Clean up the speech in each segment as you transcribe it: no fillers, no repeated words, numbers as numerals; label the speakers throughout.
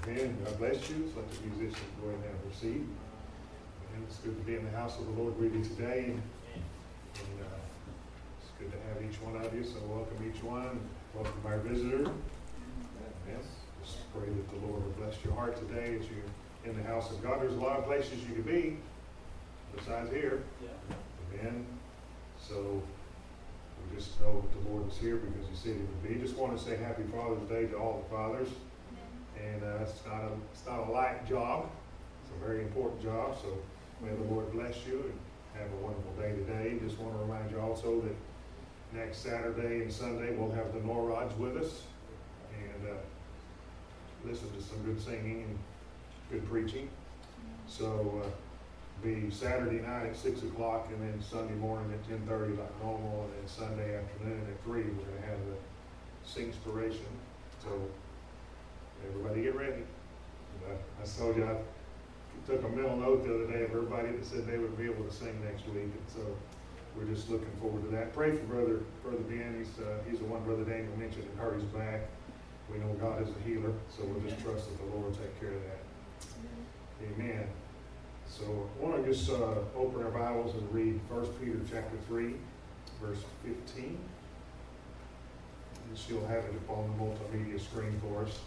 Speaker 1: Amen. God bless you. Let's let the musicians go ahead and have their seat. And it's good to be in the house of the Lord with you today. And it's good to have each one of you. So welcome each one. Welcome our visitor. Yes. Just pray that the Lord will bless your heart today as you're in the house of God. There's a lot of places you could be besides here. Amen. So we just know that the Lord is here because He said He would be. Just want to say Happy Father's Day to all the fathers. And it's not a light job. It's a very important job. So may the Lord bless you and have a wonderful day today. Just want to remind you also that next Saturday and Sunday we'll have the Norrods with us and listen to some good singing and good preaching. So be Saturday night at 6 o'clock and then Sunday morning at 10:30 like normal, and then Sunday afternoon at 3 we're going to have the Singspiration. So everybody get ready. I told you I took a mental note the other day of everybody that said they would be able to sing next week, and so we're just looking forward to that. Pray for Brother Ben. He's the one Brother Daniel mentioned that hurt his back. We know God is a healer, so we'll just trust that the Lord will take care of that. Amen. So I want to just open our Bibles and read 1 Peter chapter 3, verse 15. And she'll have it up on the multimedia screen for us.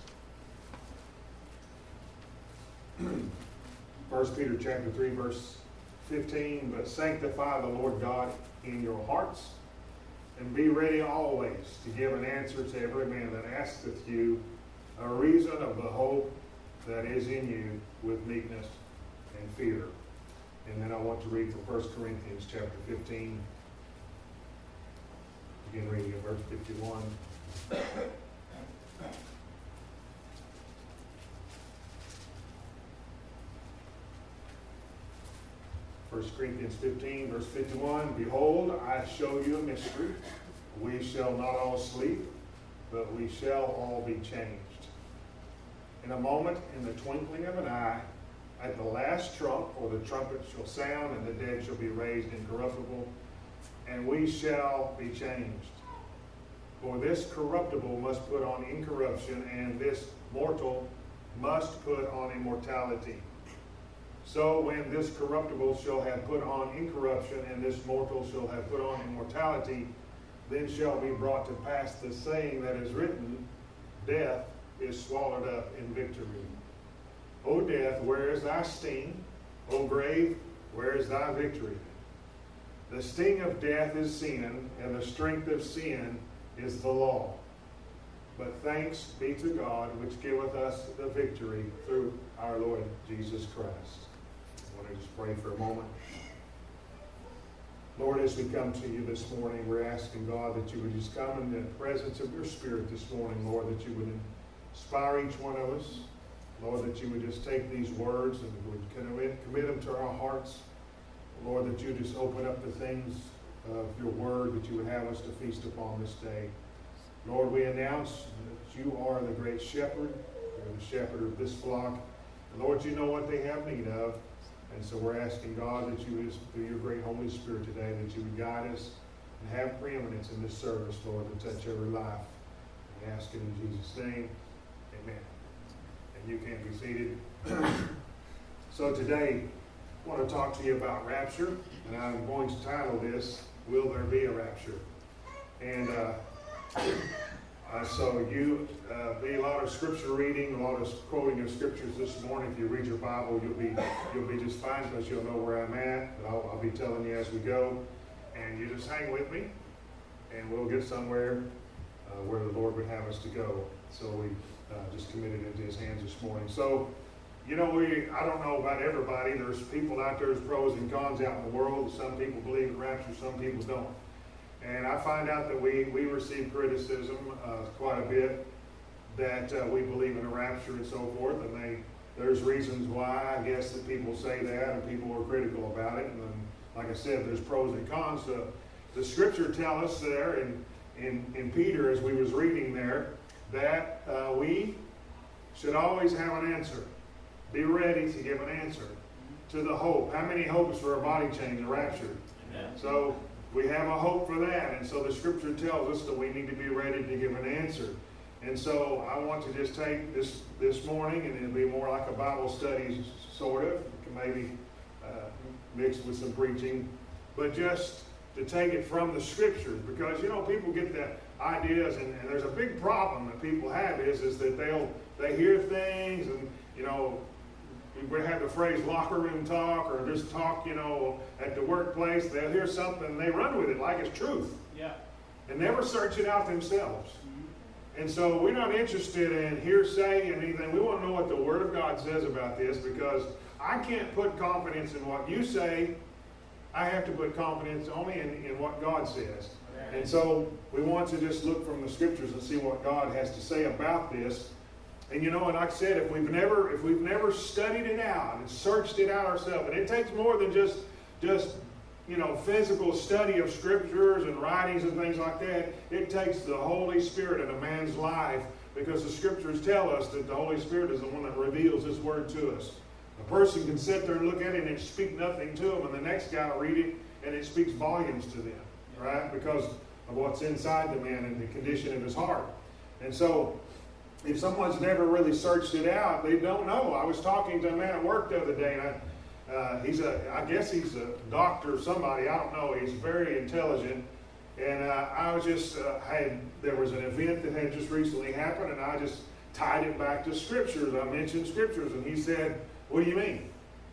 Speaker 1: 1 Peter chapter 3, verse 15, but sanctify the Lord God in your hearts, and be ready always to give an answer to every man that asketh you a reason of the hope that is in you with meekness and fear. And then I want to read from 1 Corinthians chapter 15, begin reading at verse 51. 1 Corinthians 15, verse 51, behold, I show you a mystery. We shall not all sleep, but we shall all be changed. In a moment, in the twinkling of an eye, at the last trump, for the trumpet shall sound, and the dead shall be raised incorruptible, and we shall be changed. For this corruptible must put on incorruption, and this mortal must put on immortality. So when this corruptible shall have put on incorruption, and this mortal shall have put on immortality, then shall be brought to pass the saying that is written, death is swallowed up in victory. O death, where is thy sting? O grave, where is thy victory? The sting of death is sin, and the strength of sin is the law. But thanks be to God, which giveth us the victory through our Lord Jesus Christ. I want to just pray for a moment. Lord, as we come to you this morning, we're asking, God, that you would just come in the presence of your Spirit this morning, Lord, that you would inspire each one of us. Lord, that you would just take these words and would commit them to our hearts. Lord, that you just open up the things of your word that you would have us to feast upon this day. Lord, we announce that you are the great shepherd. You're the shepherd of this flock. And Lord, you know what they have need of. And so we're asking, God, that you would, through your great Holy Spirit today, that you would guide us and have preeminence in this service, Lord, to touch every life. We ask it in Jesus' name. Amen. And you can be seated. So today, I want to talk to you about rapture. And I'm going to title this, Will There Be a Rapture? And so you be a lot of scripture reading, a lot of quoting of scriptures this morning. If you read your Bible, you'll be just fine because you'll know where I'm at. But I'll be telling you as we go, and you just hang with me, and we'll get somewhere where the Lord would have us to go. So we just committed into His hands this morning. So, you know, I don't know about everybody. There's people out there. There's pros and cons out in the world. Some people believe in rapture, some people don't. And I find out that we receive criticism quite a bit that we believe in a rapture and so forth. And there's reasons why, I guess, that people say that, and people are critical about it. And then, like I said, there's pros and cons. The scripture tells us there in Peter, as we was reading there, that we should always have an answer. Be ready to give an answer to the hope. How many hopes for a body change, a rapture? Amen. So we have a hope for that. And so the scripture tells us that we need to be ready to give an answer. And so I want to just take this morning, and it'll be more like a Bible study, sort of. It can maybe mix with some preaching. But just to take it from the Scriptures. Because, people get the ideas, and there's a big problem that people have is that they hear things, and, we have the phrase locker room talk, or just talk, at the workplace. They'll hear something, and they run with it like it's truth.
Speaker 2: Yeah.
Speaker 1: And never search it out themselves. And so we're not interested in hearsay and anything. We want to know what the Word of God says about this, because I can't put confidence in what you say. I have to put confidence only in what God says. And so we want to just look from the Scriptures and see what God has to say about this. And and like I said, if we've never studied it out and searched it out ourselves, and it takes more than just physical study of Scriptures and writings and things like that. It takes the Holy Spirit in a man's life, because the Scriptures tell us that the Holy Spirit is the one that reveals His Word to us. A person can sit there and look at it and it speak nothing to them, and the next guy will read it and it speaks volumes to them, right? Because of what's inside the man and the condition of his heart. And so, if someone's never really searched it out, they don't know. I was talking to a man at work the other day, and I guess he's a doctor or somebody. I don't know. He's very intelligent. And I was just, there was an event that had just recently happened, and I just tied it back to Scriptures. I mentioned Scriptures, and he said, "What do you mean?"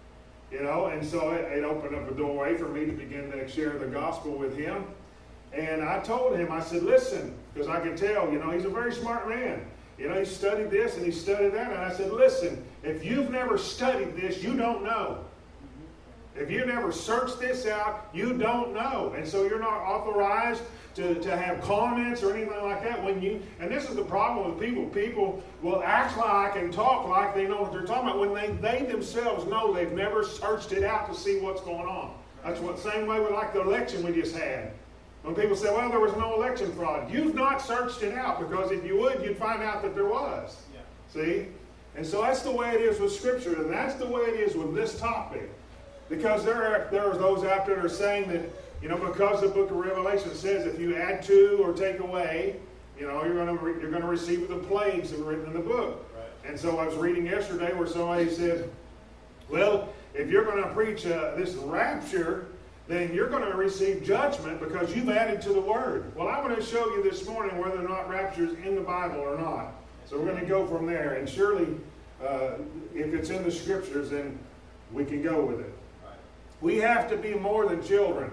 Speaker 1: And so it opened up a doorway for me to begin to share the gospel with him. And I told him, I said, "Listen," because I could tell, he's a very smart man. He studied this and he studied that. And I said, "Listen, if you've never studied this, you don't know. If you never searched this out, you don't know. And so you're not authorized to have comments or anything like that and this is the problem with people. People will act like and talk like they know what they're talking about when they themselves know they've never searched it out to see what's going on. That's what same way with like the election we just had. When people say, "Well, there was no election fraud," you've not searched it out, because if you would, you'd find out that there was. Yeah. See? And so that's the way it is with Scripture, and that's the way it is with this topic. Because there are those out there that are saying that, because the book of Revelation says if you add to or take away, you're going to receive the plagues that were written in the book. Right. And so I was reading yesterday where somebody said, "Well, if you're going to preach this rapture, then you're going to receive judgment because you've added to the Word." Well, I'm going to show you this morning whether or not rapture is in the Bible or not. So we're going to go from there. And surely, if it's in the Scriptures, then we can go with it. We have to be more than children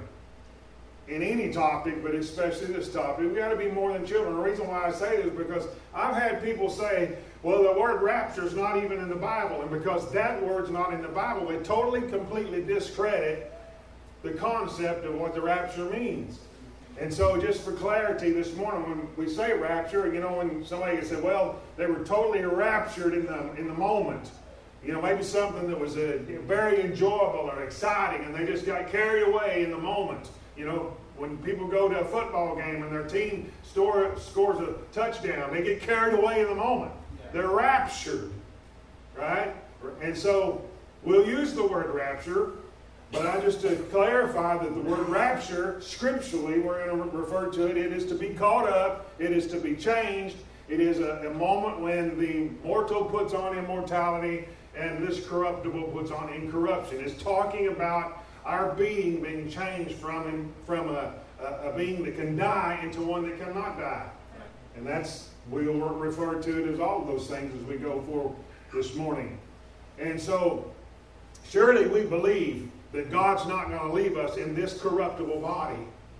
Speaker 1: in any topic, but especially this topic. We've got to be more than children. The reason why I say this is because I've had people say, "Well, the word rapture is not even in the Bible." And because that word's not in the Bible, they totally, completely discredit the concept of what the rapture means. And so just for clarity this morning, when we say rapture, when somebody said, "Well, they were totally raptured in the moment." Maybe something that was very enjoyable or exciting, and they just got carried away in the moment. When people go to a football game and their team scores a touchdown, they get carried away in the moment. Yeah. They're raptured, right? And so we'll use the word rapture, but just to clarify that the word rapture, scripturally, we're going to refer to it. It is to be caught up. It is to be changed. It is a moment when the mortal puts on immortality and this corruptible puts on incorruption. It's talking about our being changed from a being that can die into one that cannot die. And we'll refer to it as all of those things as we go forward this morning. And so, surely we believe that God's not going to leave us in this corruptible body.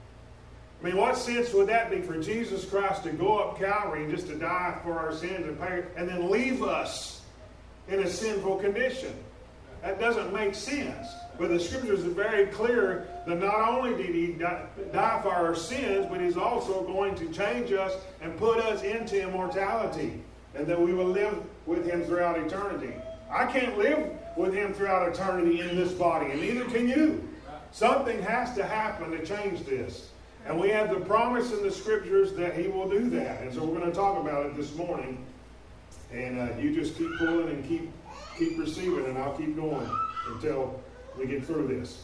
Speaker 1: I mean, what sense would that be for Jesus Christ to go up Calvary and just to die for our sins and pay, and then leave us in a sinful condition? That doesn't make sense. But the Scriptures are very clear that not only did He die for our sins, but He's also going to change us and put us into immortality, and that we will live with Him throughout eternity. I can't live with Him throughout eternity in this body, and neither can you. Something has to happen to change this. And we have the promise in the Scriptures that He will do that. And so we're going to talk about it this morning. And you just keep pulling and keep receiving, and I'll keep going until we get through this.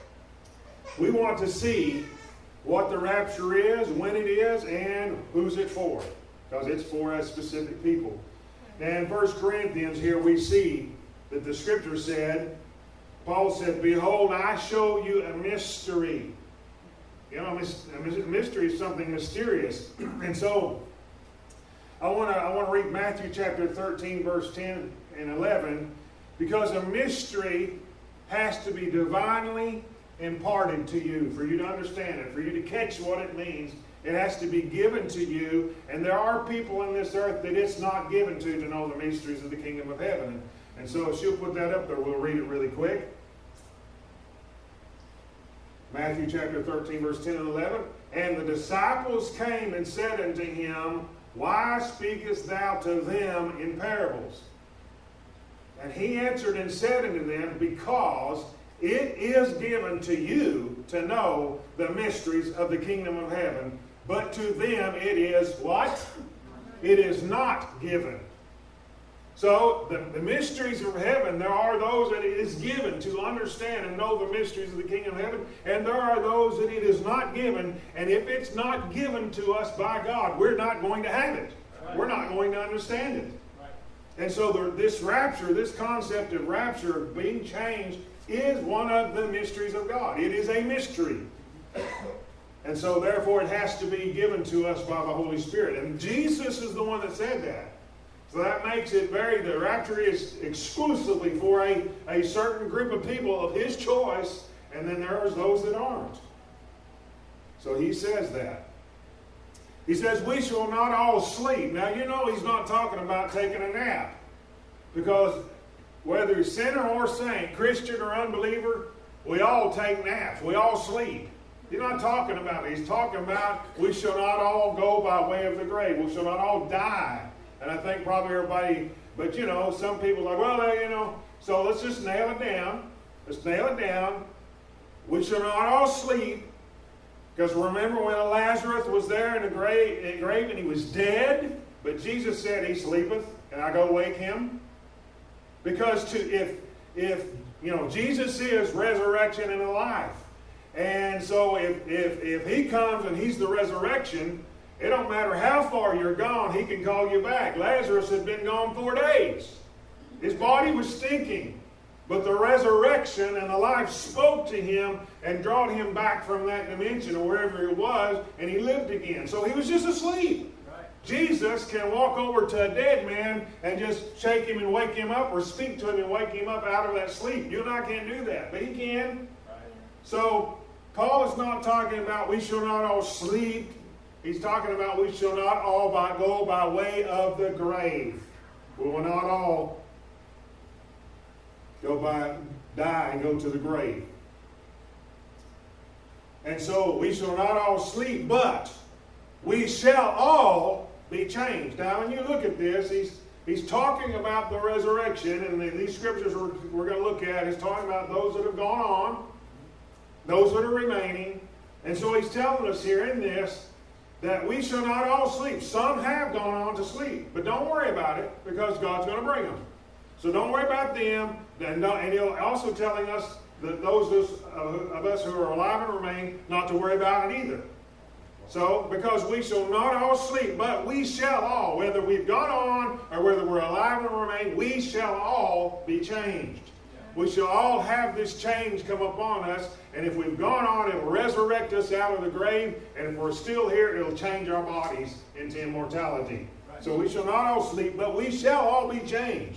Speaker 1: We want to see what the rapture is, when it is, and who's it for. because it's for a specific people. Now in 1 Corinthians here we see that the scripture said, Paul said, behold, I show you a mystery. You know, a mystery is something mysterious. And so I want to read Matthew chapter 13, verse 10 and 11, because a mystery has to be divinely imparted to you, for you to understand it, for you to catch what it means. It has to be given to you, and there are people in this earth that it's not given to know the mysteries of the kingdom of heaven. And so if she'll put that up there, we'll read it really quick. Matthew chapter 13, verse 10 and 11. And the disciples came and said unto him, why speakest thou to them in parables? And he answered and said unto them, because it is given to you to know the mysteries of the kingdom of heaven, but to them it is what? It is not given. So the mysteries of heaven, there are those that it is given to understand and know the mysteries of the kingdom of heaven, and there are those that it is not given, and if it's not given to us by God, we're not going to have it. Right. We're not going to understand it. Right. And so this rapture, this concept of rapture being changed, is one of the mysteries of God. It is a mystery. And so therefore it has to be given to us by the Holy Spirit. And Jesus is the one that said that. So that makes it the rapture is exclusively for a certain group of people of his choice, and then there are those that aren't. So he says that. He says, we shall not all sleep. Now you know he's not talking about taking a nap. Because whether you're sinner or saint, Christian or unbeliever, we all take naps. We all sleep. He's not talking about it. He's talking about we shall not all go by way of the grave. We shall not all die. And I think probably everybody, but you know, some people are like, well, you know, so let's just nail it down. Let's nail it down. We shall not all sleep. Because remember when Lazarus was there in the grave and he was dead, but Jesus said he sleepeth, and I go wake him. Because if you know, Jesus is resurrection and life. And so if he comes and he's the resurrection, it don't matter how far you're gone, he can call you back. Lazarus had been gone 4 days. His body was stinking. But the resurrection and the life spoke to him and brought him back from that dimension or wherever he was, and he lived again. So he was just asleep. Right. Jesus can walk over to a dead man and just shake him and wake him up, or speak to him and wake him up out of that sleep. You and I can't do that, but he can. Right. So Paul is not talking about we shall not all sleep. He's talking about we shall not all go by way of the grave. We will not all die and go to the grave. And so we shall not all sleep, but we shall all be changed. Now when you look at this, he's talking about the resurrection, and these scriptures we're going to look at is talking about those that have gone on, those that are remaining. And so he's telling us here in this, that we shall not all sleep. Some have gone on to sleep. But don't worry about it, because God's going to bring them. So don't worry about them. And he'll also telling us that those of us who are alive and remain, not to worry about it either. So, because we shall not all sleep, but we shall all, whether we've gone on or whether we're alive and remain, we shall all be changed. We shall all have this change come upon us, and if we've gone on, it will resurrect us out of the grave, and if we're still here, it'll change our bodies into immortality. Right. So we shall not all sleep, but we shall all be changed.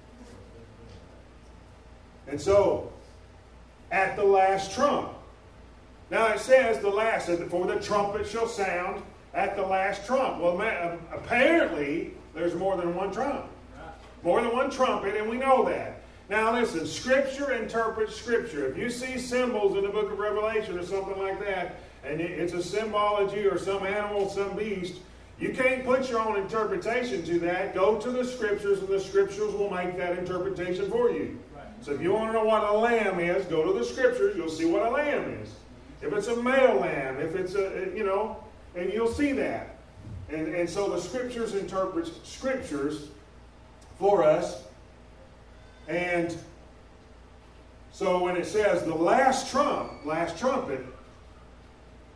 Speaker 1: And so, at the last trump. Now it says for the trumpet shall sound at the last trump. Well, apparently, there's more than one trump. More than one trumpet, and we know that. Now listen, Scripture interprets Scripture. If you see symbols in the book of Revelation or something like that, and it's a symbology or some animal, some beast, you can't put your own interpretation to that. Go to the Scriptures, and the Scriptures will make that interpretation for you. Right. So if you want to know what a lamb is, go to the Scriptures, you'll see what a lamb is. If it's a male lamb, if it's and you'll see that. And so the Scriptures interprets Scriptures for us. And so when it says the last trumpet,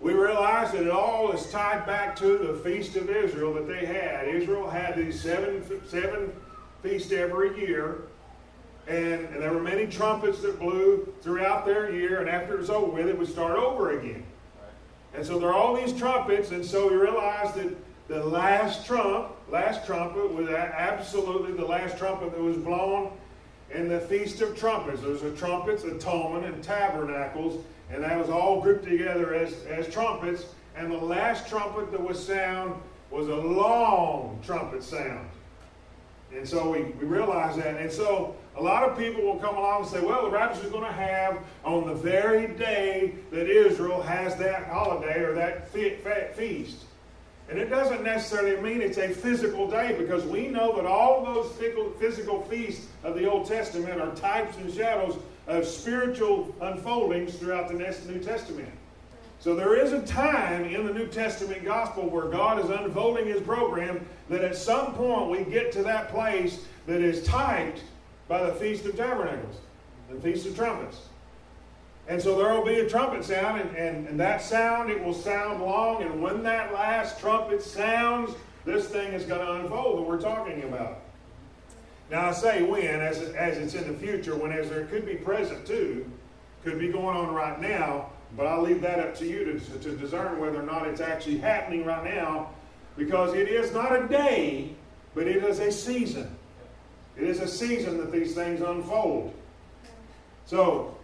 Speaker 1: we realize that it all is tied back to the Feast of Israel that they had. Israel had these seven feasts every year. And there were many trumpets that blew throughout their year. And after it was over with, it would start over again. And so there are all these trumpets. And so we realize that the last trumpet was absolutely the last trumpet that was blown in the Feast of Trumpets. There was a trumpets, atonement, and tabernacles. And that was all grouped together as trumpets. And the last trumpet that was sound was a long trumpet sound. And so we realize that. And so a lot of people will come along and say, well, the rapture is going to have on the very day that Israel has that holiday or that feast. And it doesn't necessarily mean it's a physical day, because we know that all of those physical feasts of the Old Testament are types and shadows of spiritual unfoldings throughout the New Testament. So there is a time in the New Testament gospel where God is unfolding his program that at some point we get to that place that is typed by the Feast of Tabernacles, the Feast of Trumpets. And so there will be a trumpet sound, and that sound, it will sound long, and when that last trumpet sounds, this thing is going to unfold that we're talking about. Now I say when, as it's in the future, as there could be present too, could be going on right now, but I'll leave that up to you to discern whether or not it's actually happening right now, because it is not a day, but it is a season. It is a season that these things unfold. So,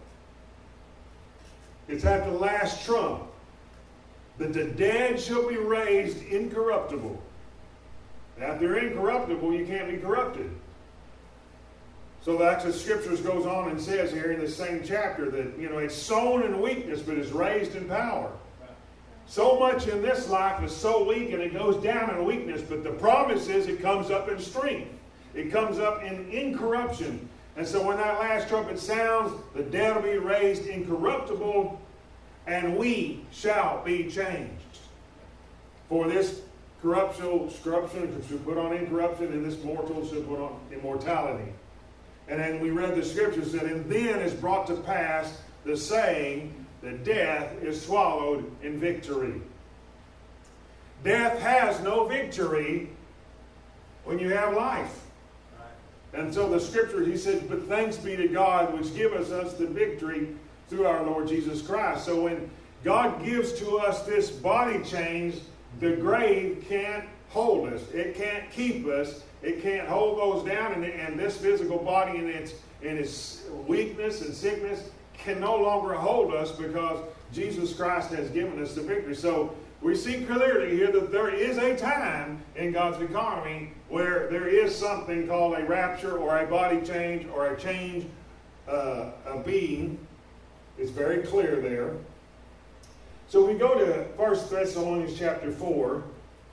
Speaker 1: it's at the last trump that the dead shall be raised incorruptible. Now, if they're incorruptible, you can't be corrupted. So that's what Scriptures goes on and says here in the same chapter that, it's sown in weakness, but is raised in power. So much in this life is so weak and it goes down in weakness, but the promise is it comes up in strength. It comes up in incorruption. And so when that last trumpet sounds, the dead will be raised incorruptible, and we shall be changed. For this corruption should put on incorruption, and this mortal should put on immortality. And then we read the Scriptures that, and then is brought to pass the saying that death is swallowed in victory. Death has no victory when you have life. And so the Scripture, he says, but thanks be to God which giveth us the victory through our Lord Jesus Christ. So when God gives to us this body change, the grave can't hold us. It can't keep us. It can't hold those down. And this physical body in its weakness and sickness can no longer hold us, because Jesus Christ has given us the victory. So we see clearly here that there is a time in God's economy where there is something called a rapture or a body change or a change of being. It's very clear there. So we go to 1 Thessalonians chapter 4,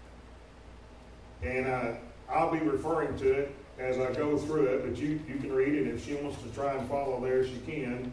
Speaker 1: and I'll be referring to it as I go through it, but you can read it. If she wants to try and follow there, she can.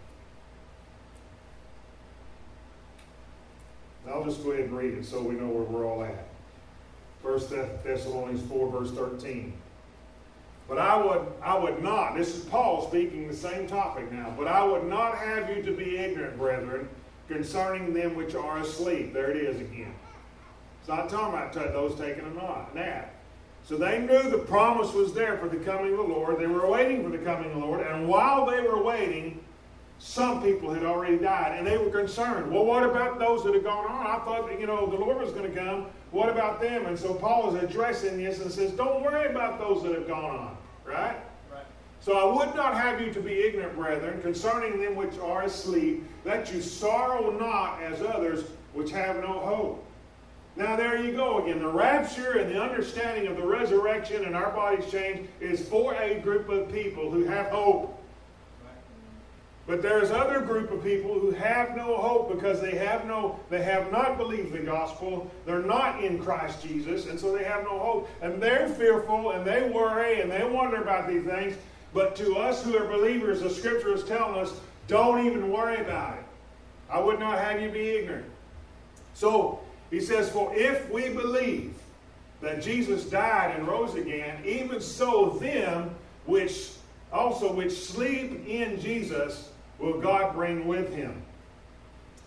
Speaker 1: I'll just go ahead and read it so we know where we're all at. 1 Thessalonians 4, verse 13. But I would not, this is Paul speaking the same topic now, but I would not have you to be ignorant, brethren, concerning them which are asleep. There it is again. It's not talking about those taking a nap. So they knew the promise was there for the coming of the Lord. They were waiting for the coming of the Lord. And while they were waiting, some people had already died. And they were concerned. Well, what about those that had gone on? I thought, the Lord was going to come. What about them? And so Paul is addressing this and says, don't worry about those that have gone on. Right? So I would not have you to be ignorant, brethren, concerning them which are asleep, that you sorrow not as others which have no hope. Now there you go again. The rapture and the understanding of the resurrection and our bodies change is for a group of people who have hope. But there's other group of people who have no hope because they have not believed the gospel. They're not in Christ Jesus, and so they have no hope. And they're fearful, and they worry, and they wonder about these things. But to us who are believers, the Scripture is telling us, don't even worry about it. I would not have you be ignorant. So, he says, for if we believe that Jesus died and rose again, even so them which sleep in Jesus will God bring with him.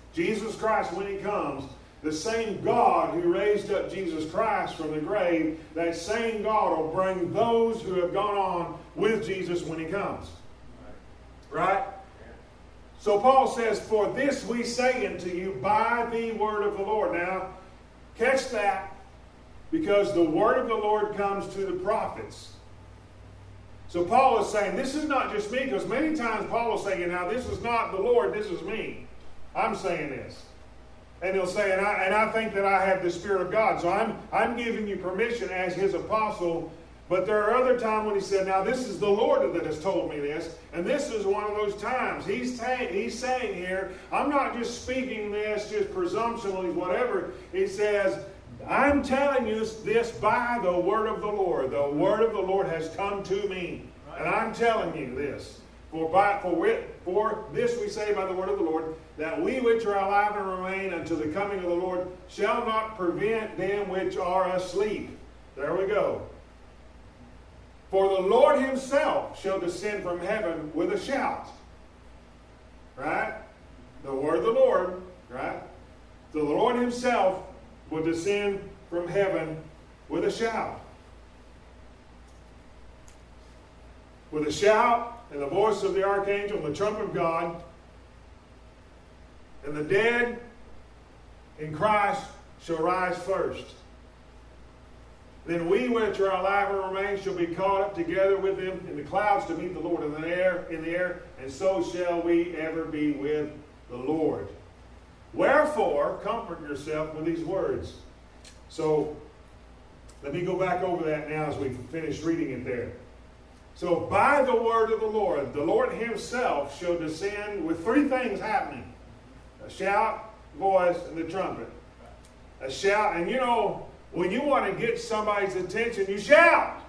Speaker 1: Jesus Christ, when he comes, the same God who raised up Jesus Christ from the grave, that same God will bring those who have gone on with Jesus when he comes. Right? So Paul says, for this we say unto you by the word of the Lord. Now, catch that, because the word of the Lord comes to the prophets. So Paul is saying, this is not just me, because many times Paul will say, now this is not the Lord, this is me. I'm saying this. And he'll say, and I think that I have the Spirit of God. So I'm giving you permission as his apostle. But there are other times when he said, now this is the Lord that has told me this. And this is one of those times. He's saying here, I'm not just speaking this just presumptuously, whatever. He says, I'm telling you this by the word of the Lord. The word of the Lord has come to me. And I'm telling you this. For this we say by the word of the Lord, that we which are alive and remain unto the coming of the Lord shall not prevent them which are asleep. There we go. For the Lord himself shall descend from heaven with a shout. Right? The word of the Lord. Right? The Lord himself will descend from heaven with a shout. With a shout, and the voice of the archangel, and the trumpet of God, and the dead in Christ shall rise first. Then we which are alive and remain shall be caught up together with them in the clouds to meet the Lord in the air, and so shall we ever be with the Lord. Wherefore, comfort yourself with these words. So, let me go back over that now as we finish reading it there. So, by the word of the Lord himself shall descend with three things happening. A shout, voice, and the trumpet. A shout, and you know, when you want to get somebody's attention, you shout.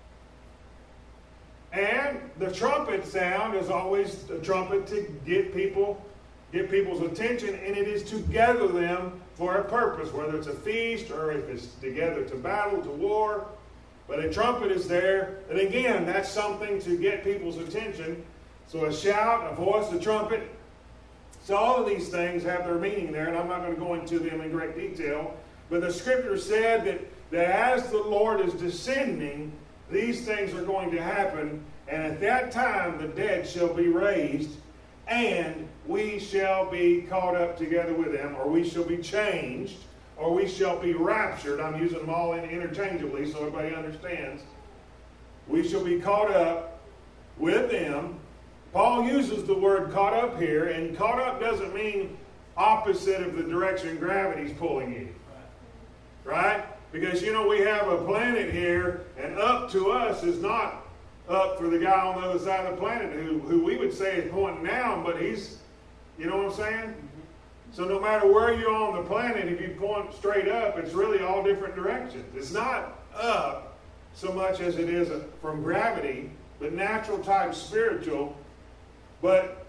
Speaker 1: And the trumpet sound is always a trumpet to get people's attention, and it is to gather them for a purpose, whether it's a feast or if it's together to battle, to war. But a trumpet is there, and again, that's something to get people's attention. So a shout, a voice, a trumpet. So all of these things have their meaning there, and I'm not going to go into them in great detail. But the scripture said that as the Lord is descending, these things are going to happen, and at that time the dead shall be raised, and we shall be caught up together with them, or we shall be changed, or we shall be raptured. I'm using them all interchangeably so everybody understands. We shall be caught up with them. Paul uses the word caught up here, and caught up doesn't mean opposite of the direction gravity's pulling you. Right? Because, you know, we have a planet here, and up to us is not up for the guy on the other side of the planet who we would say is pointing down, but he's, you know what I'm saying? So no matter where you're on the planet, if you point straight up, it's really all different directions. It's not up so much as it is from gravity, but natural type spiritual. But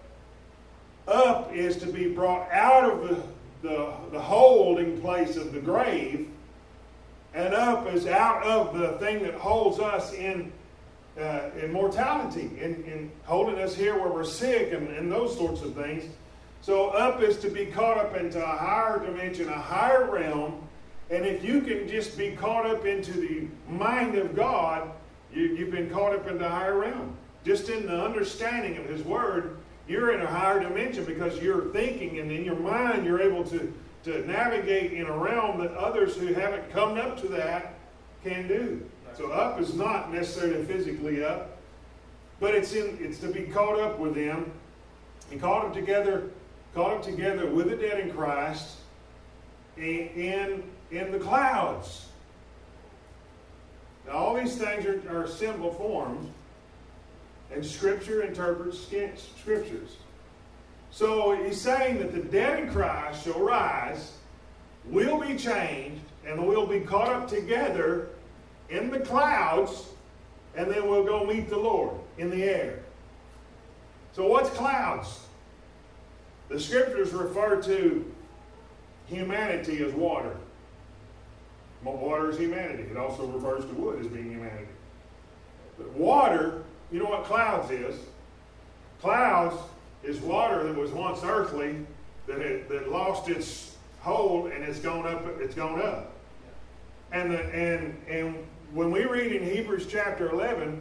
Speaker 1: up is to be brought out of the holding place of the grave, and up is out of the thing that holds us in mortality, in holding us here where we're sick and those sorts of things. So up is to be caught up into a higher dimension, a higher realm. And if you can just be caught up into the mind of God, you've been caught up in the higher realm. Just in the understanding of his word, you're in a higher dimension because you're thinking, and in your mind you're able to navigate in a realm that others who haven't come up to that can do. So up is not necessarily physically up, but it's to be caught up with them. He caught them together with the dead in Christ in the clouds. Now all these things are symbol forms, and Scripture interprets Scriptures. So he's saying that the dead in Christ shall rise, will be changed, and will be caught up together in the clouds, and then we'll go meet the Lord in the air. So what's clouds? The Scriptures refer to humanity as water. Water is humanity. It also refers to wood as being humanity. But water, you know what clouds is? Clouds is water that was once earthly, that lost its hold and it's gone up. It's gone up. And when we read in Hebrews chapter 11,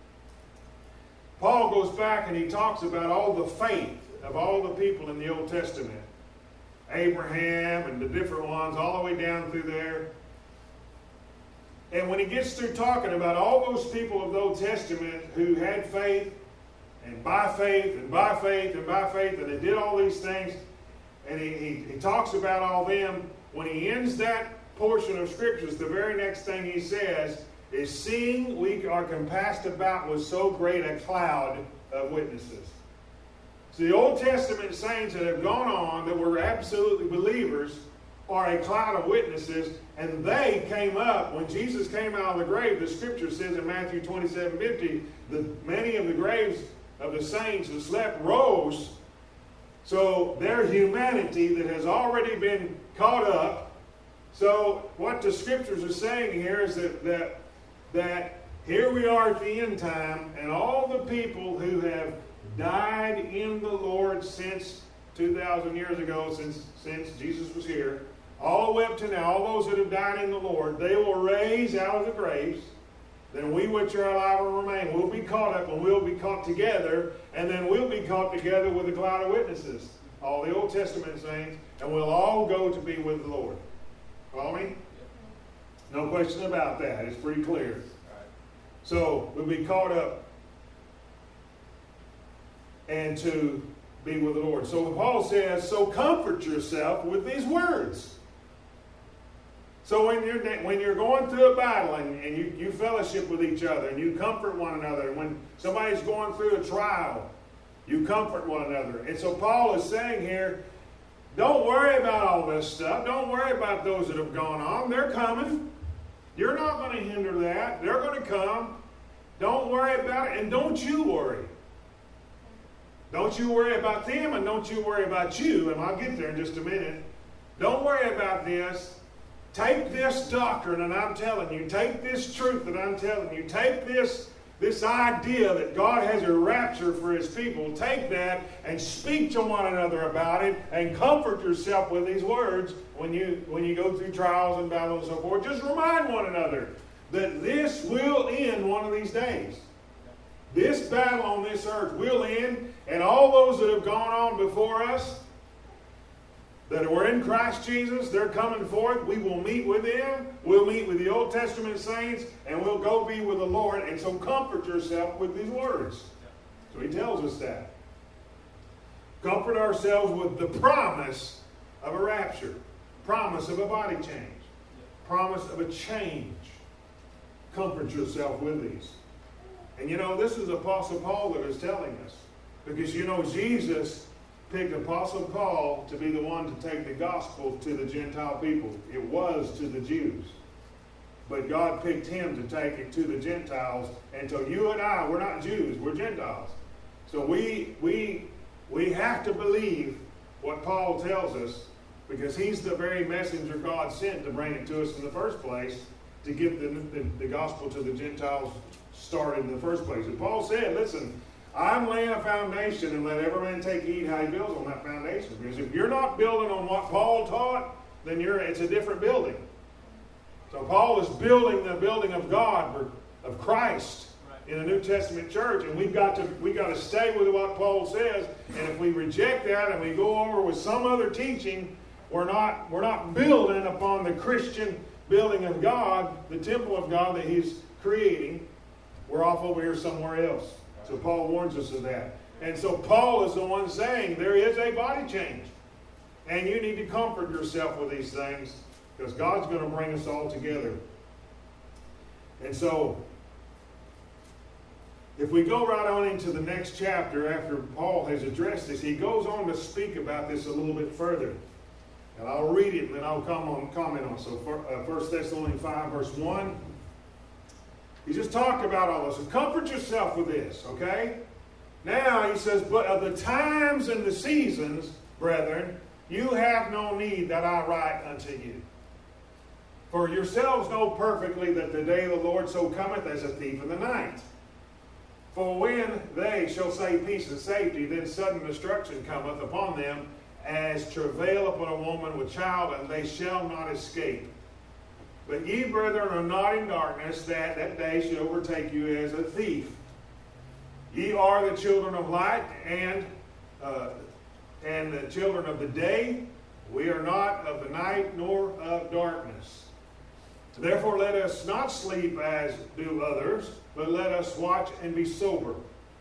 Speaker 1: Paul goes back and he talks about all the faith of all the people in the Old Testament. Abraham and the different ones all the way down through there. And when he gets through talking about all those people of the Old Testament who had faith, and by faith, and by faith, and by faith, and they did all these things, and he talks about all them, when he ends that portion of Scriptures, the very next thing he says is, seeing we are compassed about with so great a cloud of witnesses. So the Old Testament saints that have gone on, that were absolutely believers, are a cloud of witnesses, and they came up. When Jesus came out of the grave, the Scripture says in Matthew 27:50, that many of the graves of the saints who slept rose. So their humanity that has already been caught up. So what the Scriptures are saying here is that here we are at the end time, and all the people who have died in the Lord since 2,000 years ago, since Jesus was here, all the way up to now, all those that have died in the Lord, they will raise out of the graves. Then we which are alive and remain will be caught up, and we'll be caught together, and then we'll be caught together with a cloud of witnesses, all the Old Testament saints, and we'll all go to be with the Lord. Follow me? No question about that. It's pretty clear. So we'll be caught up and to be with the Lord. So Paul says, so comfort yourself with these words. So when you're going through a battle and you fellowship with each other and you comfort one another, and when somebody's going through a trial, you comfort one another. And so Paul is saying here, don't worry about all this stuff. Don't worry about those that have gone on. They're coming. You're not going to hinder that. They're going to come. Don't worry about it, and don't you worry. Don't you worry about them, and don't you worry about you. And I'll get there in just a minute. Don't worry about this. Take this doctrine, and I'm telling you, take this truth that I'm telling you, take this idea that God has a rapture for His people, take that and speak to one another about it, and comfort yourself with these words when you go through trials and battles and so forth. Just remind one another that this will end one of these days. This battle on this earth will end, and all those that have gone on before us, that were in Christ Jesus, they're coming forth. We will meet with them. We'll meet with the Old Testament saints, and we'll go be with the Lord. And so comfort yourself with these words. So he tells us that. Comfort ourselves with the promise of a rapture, promise of a body change, promise of a change. Comfort yourself with these. And this is Apostle Paul that is telling us. Because Jesus picked Apostle Paul to be the one to take the gospel to the Gentile people. It was to the Jews. But God picked him to take it to the Gentiles. And so you and I, we're not Jews, we're Gentiles. So we have to believe what Paul tells us, because he's the very messenger God sent to bring it to us in the first place, to get the gospel to the Gentiles started in the first place. And Paul said, listen, I'm laying a foundation, and let every man take heed how he builds on that foundation. Because if you're not building on what Paul taught, then it's a different building. So Paul is building the building of God, of Christ, in the New Testament church, and we've got to stay with what Paul says. And if we reject that and we go over with some other teaching, we're not building upon the Christian building of God, the temple of God that He's creating. We're off over here somewhere else. So Paul warns us of that. And so Paul is the one saying there is a body change. And you need to comfort yourself with these things, because God's going to bring us all together. And so, if we go right on into the next chapter after Paul has addressed this, he goes on to speak about this a little bit further. And I'll read it and then I'll comment on it. So 1 Thessalonians 5 verse 1. He just talked about all this. So comfort yourself with this, okay? Now he says, but of the times and the seasons, brethren, you have no need that I write unto you. For yourselves know perfectly that the day of the Lord so cometh as a thief in the night. For when they shall say peace and safety, then sudden destruction cometh upon them as travail upon a woman with child, and they shall not escape. But ye, brethren, are not in darkness, that that day should overtake you as a thief. Ye are the children of light and the children of the day. We are not of the night nor of darkness. Therefore let us not sleep as do others, but let us watch and be sober.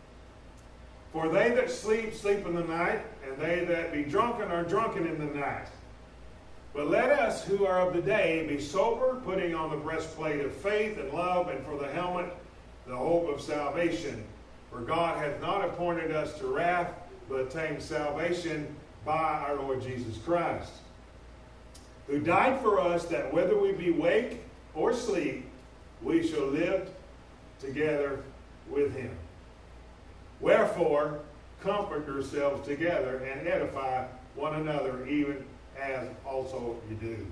Speaker 1: For they that sleep, sleep in the night, and they that be drunken are drunken in the night. But let us who are of the day be sober, putting on the breastplate of faith and love, and for the helmet the hope of salvation. For God hath not appointed us to wrath, but obtained salvation by our Lord Jesus Christ, who died for us, that whether we be awake or sleep, we shall live together with him. Wherefore, comfort yourselves together and edify one another, even as also you do.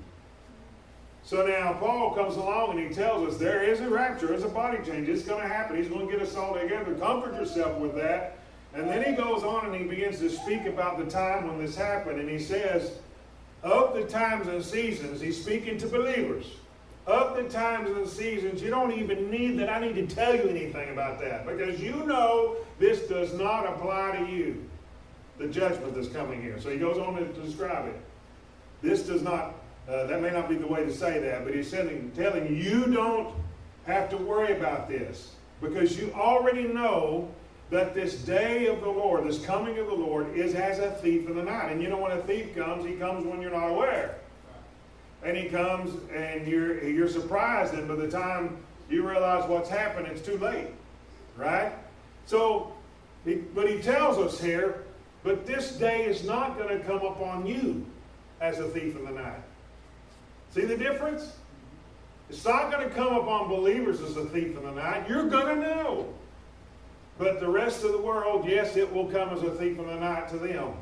Speaker 1: So now Paul comes along and he tells us there is a rapture, there's a body change. It's going to happen. He's going to get us all together. Comfort yourself with that. And then he goes on and he begins to speak about the time when this happened. And he says, of the times and seasons, he's speaking to believers. Of the times and seasons, you don't even need that I need to tell you anything about that. Because you know this does not apply to you. The judgment that's coming here. So he goes on to describe it. This does not, that may not be the way to say that, but he's telling you don't have to worry about this. Because you already know that this day of the Lord, this coming of the Lord, is as a thief in the night. And you know when a thief comes, he comes when you're not aware. And he comes and you're surprised, and by the time you realize what's happened, it's too late. Right? So, but he tells us here, but this day is not going to come upon you as a thief in the night. See the difference? It's not going to come upon believers as a thief in the night. You're going to know. But the rest of the world, yes, it will come as a thief in the night to them.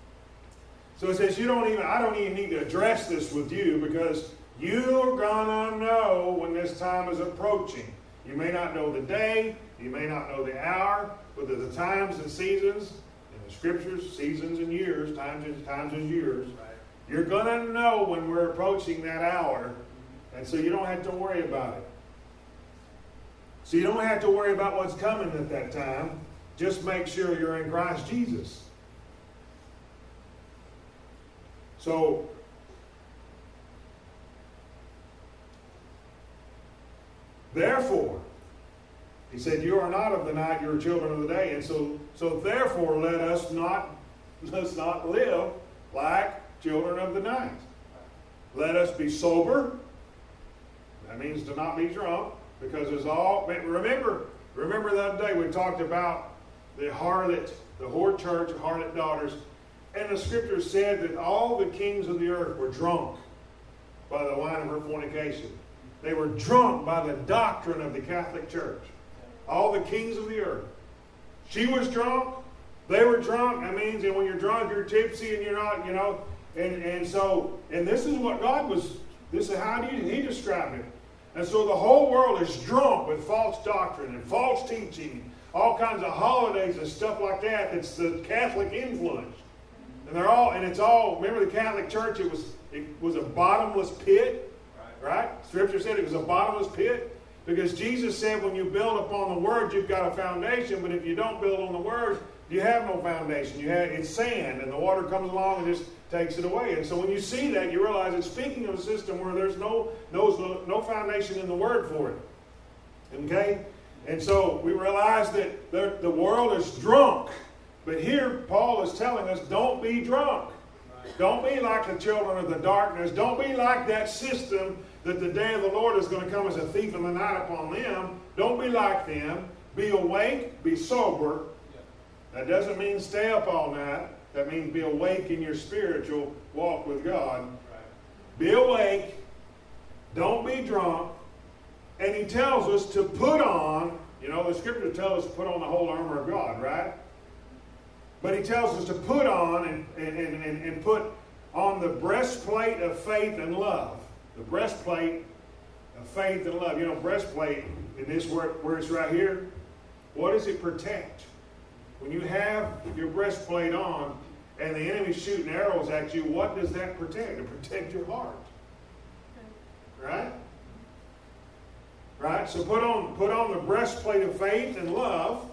Speaker 1: So it says, I don't even need to address this with you, because you're going to know when this time is approaching. You may not know the day, you may not know the hour, but the times and seasons, in the scriptures, seasons and years, times and years. Right. You're going to know when we're approaching that hour, and so you don't have to worry about it. So you don't have to worry about what's coming at that time. Just make sure you're in Christ Jesus. So, therefore, he said, you are not of the night, you are children of the day. And so therefore, let's not live like children of the night. Let us be sober. That means to not be drunk. Because there's all, remember the other day we talked about the harlot, the whore church, harlot daughters, and the scripture said that all the kings of the earth were drunk by the wine of her fornication. They were drunk by the doctrine of the Catholic Church. All the kings of the earth. She was drunk, they were drunk. That means that when you're drunk, you're tipsy and you're not, and this is what this is how he described it. And so the whole world is drunk with false doctrine and false teaching, all kinds of holidays and stuff like that. It's the Catholic influence. And it's all, remember the Catholic Church, it was a bottomless pit, right? Scripture said it was a bottomless pit, because Jesus said when you build upon the Word, you've got a foundation, but if you don't build on the Word, you have no foundation. It's sand, and the water comes along and just takes it away. And so when you see that, you realize it's speaking of a system where there's no foundation in the Word for it. Okay? And so we realize that the world is drunk. But here, Paul is telling us, don't be drunk. Don't be like the children of the darkness. Don't be like that system that the day of the Lord is going to come as a thief in the night upon them. Don't be like them. Be awake, be sober. That doesn't mean stay up all night. That means be awake in your spiritual walk with God. Be awake. Don't be drunk. And he tells us to put on, the scripture tells us to put on the whole armor of God, right? But he tells us to put on and put on the breastplate of faith and love. The breastplate of faith and love. Breastplate, in this where it's right here, what does it protect? When you have your breastplate on, and the enemy's shooting arrows at you, what does that protect? It protects your heart. Right? Right? So put on the breastplate of faith and love,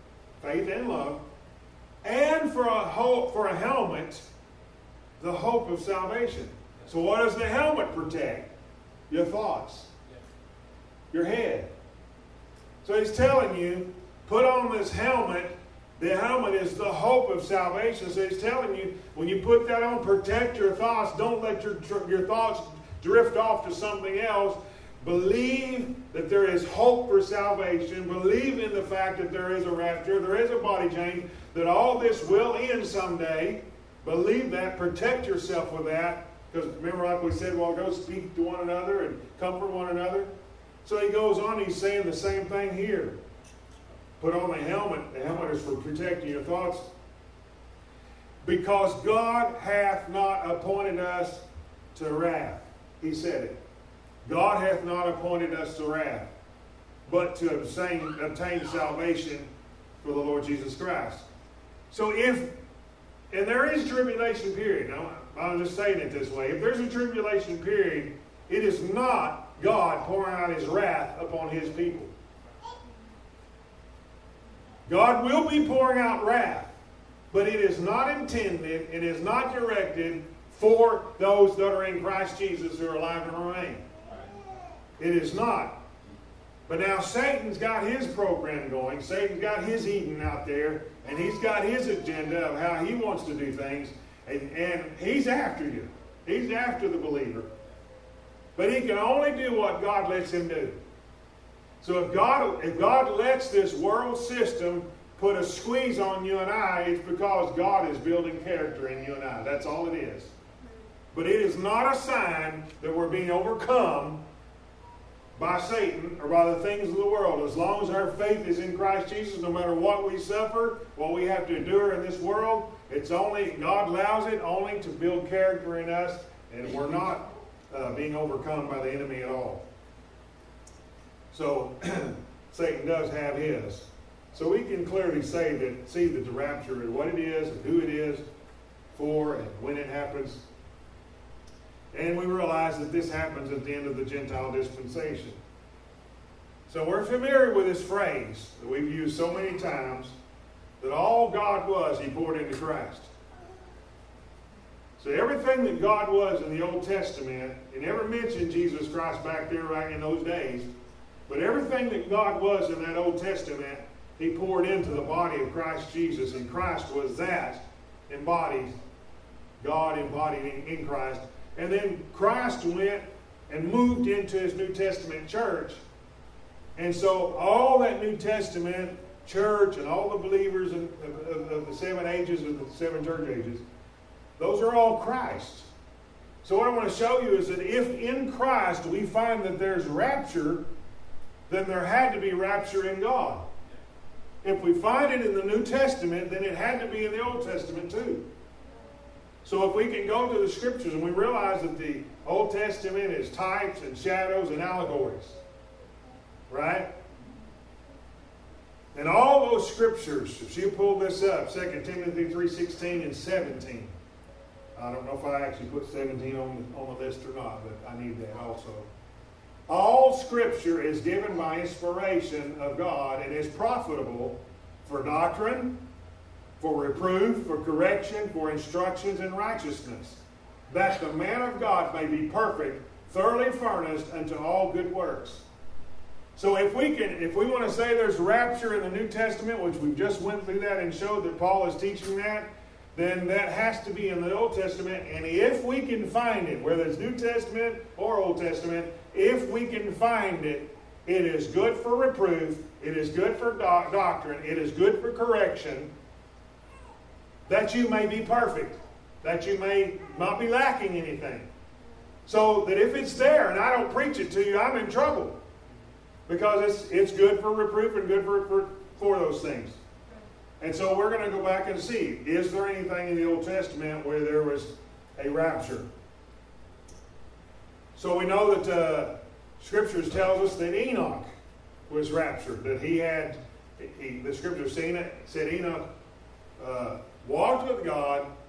Speaker 1: and for a helmet, the hope of salvation. So what does the helmet protect? Your thoughts. Your head. So he's telling you, put on this helmet. The helmet is the hope of salvation. So he's telling you, when you put that on, protect your thoughts. Don't let your thoughts drift off to something else. Believe that there is hope for salvation. Believe in the fact that there is a rapture, there is a body change, that all this will end someday. Believe that. Protect yourself with that. Because remember, like we said a while ago, speak to one another and comfort one another. So he goes on, he's saying the same thing here. Put on the helmet. The helmet is for protecting your thoughts. Because God hath not appointed us to wrath. He said it. God hath not appointed us to wrath, but to obtain salvation for the Lord Jesus Christ. So and there is tribulation period. Now, I'm just saying it this way. If there's a tribulation period, it is not God pouring out his wrath upon his people. God will be pouring out wrath, but it is not intended, it is not directed for those that are in Christ Jesus who are alive and remain. It is not. But now Satan's got his program going. Satan's got his Eden out there, and he's got his agenda of how he wants to do things, and he's after you. He's after the believer. But he can only do what God lets him do. So if God lets this world system put a squeeze on you and I, it's because God is building character in you and I. That's all it is. But it is not a sign that we're being overcome by Satan or by the things of the world. As long as our faith is in Christ Jesus, no matter what we suffer, what we have to endure in this world, it's only, God allows it only to build character in us, and we're not being overcome by the enemy at all. So, Satan does have his. So we can clearly see that the rapture is what it is and who it is for and when it happens. And we realize that this happens at the end of the Gentile dispensation. So we're familiar with this phrase that we've used so many times, that all God was, he poured into Christ. So everything that God was in the Old Testament, it never mentioned Jesus Christ back there right in those days, but everything that God was in that Old Testament, he poured into the body of Christ Jesus, and Christ was that embodied, God embodied in Christ. And then Christ went and moved into his New Testament church. And so all that New Testament church and all the believers of the 7 ages, of the 7 church ages, those are all Christ. So what I want to show you is that if in Christ we find that there's rapture, then there had to be rapture in God. If we find it in the New Testament, then it had to be in the Old Testament too. So if we can go to the Scriptures and we realize that the Old Testament is types and shadows and allegories, right? And all those Scriptures, if you pull this up, 2 Timothy 3:16 and 17. I don't know if I actually put 17 on the list or not, but I need that also. All Scripture is given by inspiration of God and is profitable for doctrine, for reproof, for correction, for instructions in righteousness, that the man of God may be perfect, thoroughly furnished unto all good works. So if we want to say there's rapture in the New Testament, which we just went through that and showed that Paul is teaching that, then that has to be in the Old Testament. And if we can find it, whether it's New Testament or Old Testament, if we can find it, it is good for reproof, it is good for doctrine, it is good for correction, that you may be perfect, that you may not be lacking anything. So that if it's there and I don't preach it to you, I'm in trouble. Because it's good for reproof and good for those things. And so we're going to go back and see, is there anything in the Old Testament where there was a rapture? So we know that Scriptures tells us that Enoch was raptured, that the Scripture said Enoch walked with God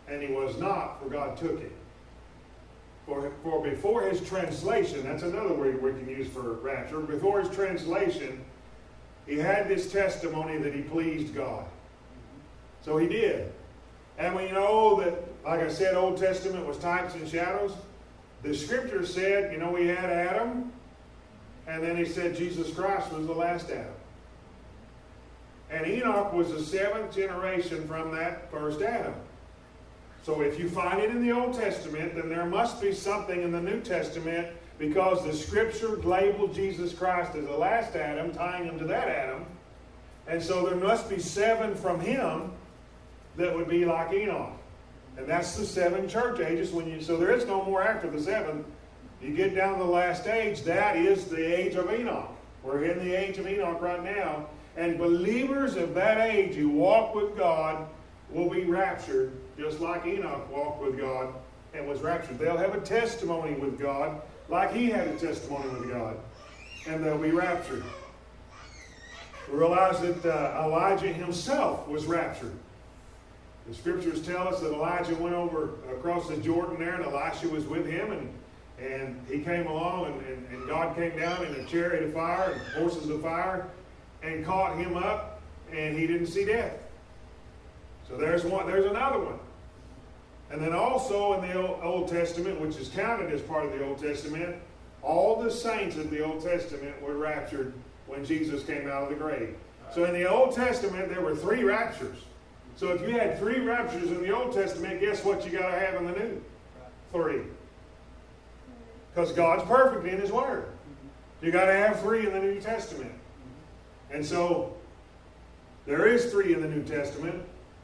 Speaker 1: and he was not, for God took him. For before his translation, that's another word we can use for rapture, before his translation, he had this testimony that he pleased God. So he did. And we know that, like I said, Old Testament was types and shadows. The Scripture said, we had Adam, and then he said Jesus Christ was the last Adam. And Enoch was the seventh generation from that first Adam. So if you find it in the Old Testament, then there must be something in the New Testament, because the Scripture labeled Jesus Christ as the last Adam, tying him to that Adam. And so there must be 7 from him that would be like Enoch. And that's the 7 church ages. So there is no more after the 7. You get down to the last age, that is the age of Enoch. We're in the age of Enoch right now. And believers of that age who walk with God will be raptured, just like Enoch walked with God and was raptured. They'll have a testimony with God, like he had a testimony with God, and they'll be raptured. We realize that Elijah himself was raptured. The Scriptures tell us that Elijah went over across the Jordan there, and Elisha was with him, and he came along, and God came down in a chariot of fire and horses of fire and caught him up, and he didn't see death. So there's another one. And then also in the Old Testament, which is counted as part of the Old Testament, all the saints of the Old Testament were raptured when Jesus came out of the grave. So in the Old Testament, there were 3 raptures. So if you had 3 raptures in the Old Testament, guess what you got to have in the New? 3. Because God's perfect in His Word. You got to have 3 in the New Testament. And so there is 3 in the New Testament.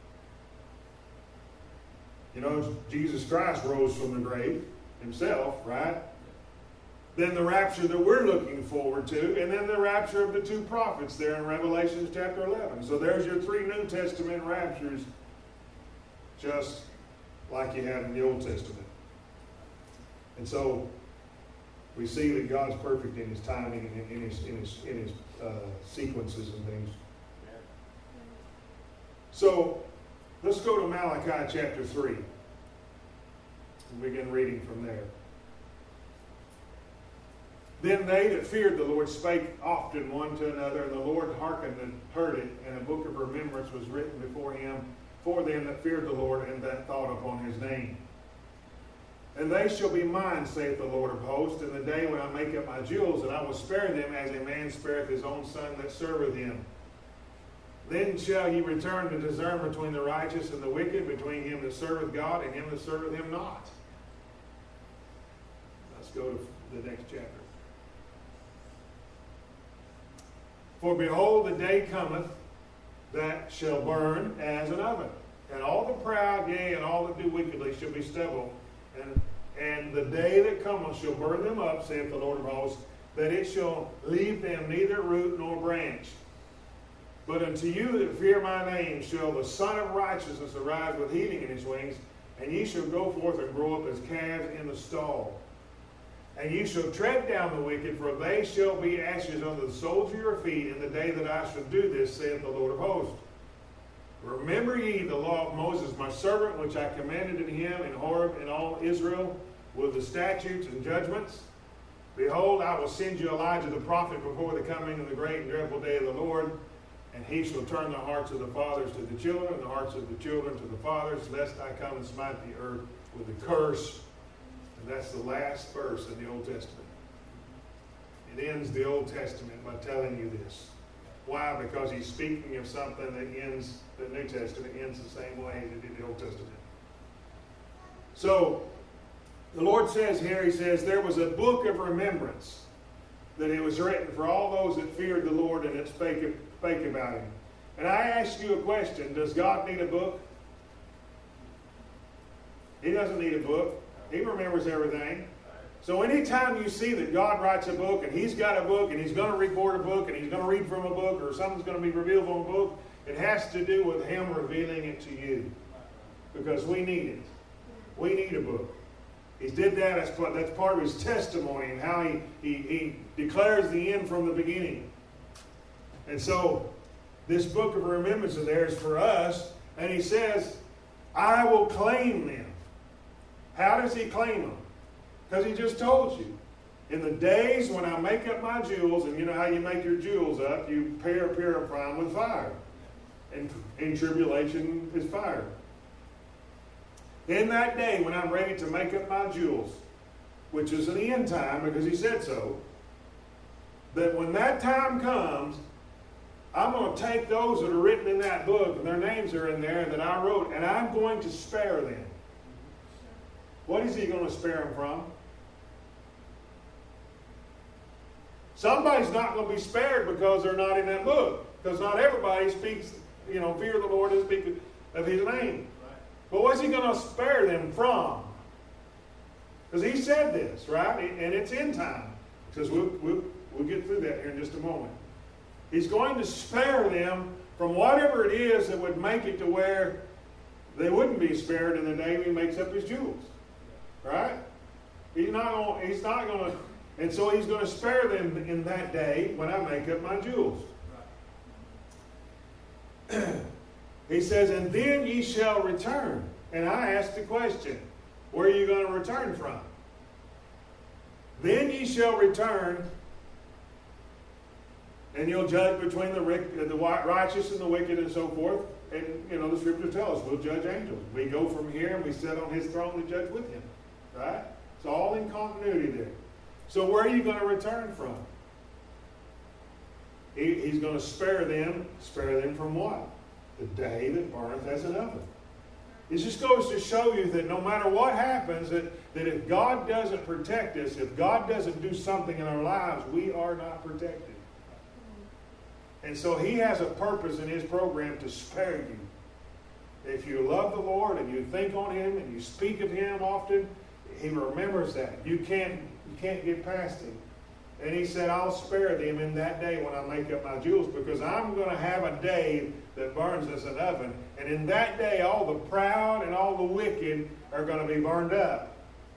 Speaker 1: Jesus Christ rose from the grave himself, right? Then the rapture that we're looking forward to, and then the rapture of the 2 prophets there in Revelation chapter 11. So there's your 3 New Testament raptures, just like you have in the Old Testament. And so we see that God's perfect in His timing and in His sequences and things. So let's go to Malachi chapter 3 and begin reading from there. Then they that feared the Lord spake often one to another, and the Lord hearkened and heard it, and a book of remembrance was written before him for them that feared the Lord and that thought upon his name. And they shall be mine, saith the Lord of hosts, in the day when I make up my jewels, and I will spare them as a man spareth his own son that serveth him. Then shall ye return to discern between the righteous and the wicked, between him that serveth God and him that serveth him not. Let's go to the next chapter. For behold, the day cometh that shall burn as an oven, and all the proud, yea, and all that do wickedly shall be stubble. And the day that cometh shall burn them up, saith the Lord of hosts, that it shall leave them neither root nor branch. But unto you that fear my name shall the Son of Righteousness arise with healing in his wings, and ye shall go forth and grow up as calves in the stall. And ye shall tread down the wicked, for they shall be ashes under the soles of your feet in the day that I shall do this, saith the Lord of hosts. Remember ye the law of Moses my servant, which I commanded in him in Horeb in all Israel, with the statutes and judgments. Behold, I will send you Elijah the prophet before the coming of the great and dreadful day of the Lord, and he shall turn the hearts of the fathers to the children, and the hearts of the children to the fathers, lest I come and smite the earth with a curse. And that's the last verse in the Old Testament. It ends the Old Testament by telling you this. Why? Because he's speaking of something that ends, the New Testament ends the same way as it did the Old Testament. So, the Lord says here, He says, there was a book of remembrance that it was written for all those that feared the Lord, and it spake about Him. And I ask you a question, does God need a book? He doesn't need a book. He remembers everything. So anytime you see that God writes a book, and He's got a book, and He's going to record a book, and He's going to read from a book, or something's going to be revealed from a book, it has to do with Him revealing it to you. Because we need it. We need a book. He did that. That's part of His testimony and how he declares the end from the beginning. And so this book of remembrance there is for us. And He says, I will claim them. How does he claim them? Because he just told you. In the days when I make up my jewels, and you know how you make your jewels up, you purify them with fire. And in tribulation is fire. In that day when I'm ready to make up my jewels, which is in the end time, because he said so, that when that time comes, I'm going to take those that are written in that book, and their names are in there that I wrote, and I'm going to spare them. What is he going to spare them from? Somebody's not going to be spared because they're not in that book. Because not everybody speaks, fear of the Lord and speak of his name. Right. But what's he going to spare them from? Because he said this, right? And it's in time. Because we'll get through that here in just a moment. He's going to spare them from whatever it is that would make it to where they wouldn't be spared in the day when he makes up his jewels. Right? He's not going to, and so he's going to spare them in that day when I make up my jewels. Right. He says, and then ye shall return. And I ask the question, where are you going to return from? Then ye shall return, and you'll judge between the righteous and the wicked and so forth. And, the scripture tells us we'll judge angels. We go from here and we sit on his throne to judge with him. Right? It's all in continuity there. So where are you going to return from? He's going to spare them. Spare them from what? The day that burneth as an oven. It just goes to show you that no matter what happens, that if God doesn't protect us, if God doesn't do something in our lives, we are not protected. And so he has a purpose in his program to spare you. If you love the Lord and you think on him and you speak of him often, he remembers that. You can't get past him. And he said, I'll spare them in that day when I make up my jewels, because I'm going to have a day that burns as an oven. And in that day, all the proud and all the wicked are going to be burned up.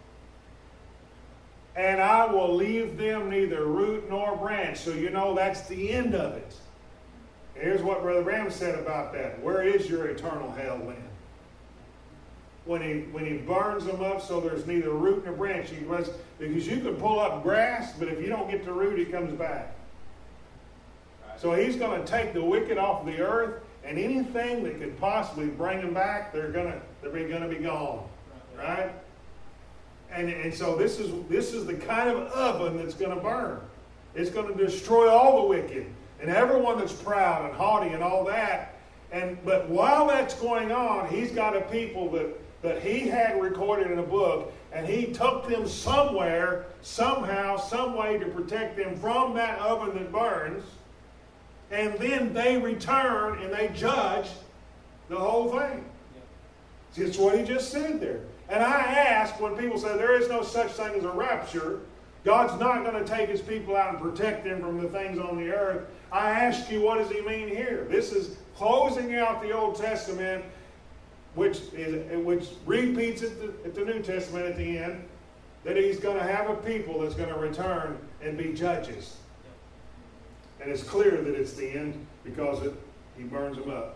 Speaker 1: And I will leave them neither root nor branch. So that's the end of it. Here's what Brother Bram said about that. Where is your eternal hell then? When he burns them up so there's neither root nor branch. Because you can pull up grass, but if you don't get the root, it comes back. Right. So he's going to take the wicked off of the earth, and anything that could possibly bring them back, they're going to be gone. Right? And so this is the kind of oven that's going to burn. It's going to destroy all the wicked and everyone that's proud and haughty and all that. But while that's going on, he's got a people that he had recorded in a book, and he took them somewhere, somehow, some way to protect them from that oven that burns, and then they return and they judge the whole thing. Yeah. It's what he just said there. And I ask, when people say there is no such thing as a rapture, God's not going to take his people out and protect them from the things on the earth, I ask you, what does he mean here? This is closing out the Old Testament, which repeats at the New Testament at the end, that he's going to have a people that's going to return and be judges. And it's clear that it's the end because he burns them up.